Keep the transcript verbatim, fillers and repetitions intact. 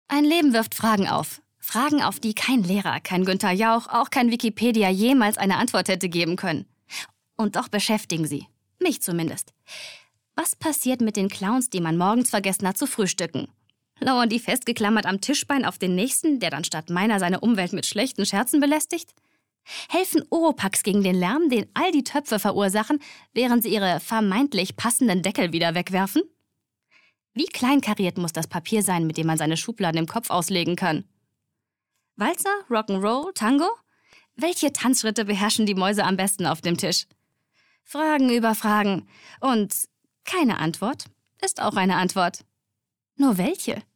Ein Leben wirft Fragen auf. Fragen, auf die kein Lehrer, kein Günther Jauch, auch kein Wikipedia jemals eine Antwort hätte geben können. Und doch beschäftigen sie. Mich zumindest. Was passiert mit den Clowns, die man morgens vergessen hat zu frühstücken? Lauern die festgeklammert am Tischbein auf den Nächsten, der dann statt meiner seine Umwelt mit schlechten Scherzen belästigt? Helfen Oropax gegen den Lärm, den all die Töpfe verursachen, während sie ihre vermeintlich passenden Deckel wieder wegwerfen? Wie kleinkariert muss das Papier sein, mit dem man seine Schubladen im Kopf auslegen kann? Walzer, Rock'n'Roll, Tango? Welche Tanzschritte beherrschen die Mäuse am besten auf dem Tisch? Fragen über Fragen. Und keine Antwort ist auch eine Antwort. Nur welche?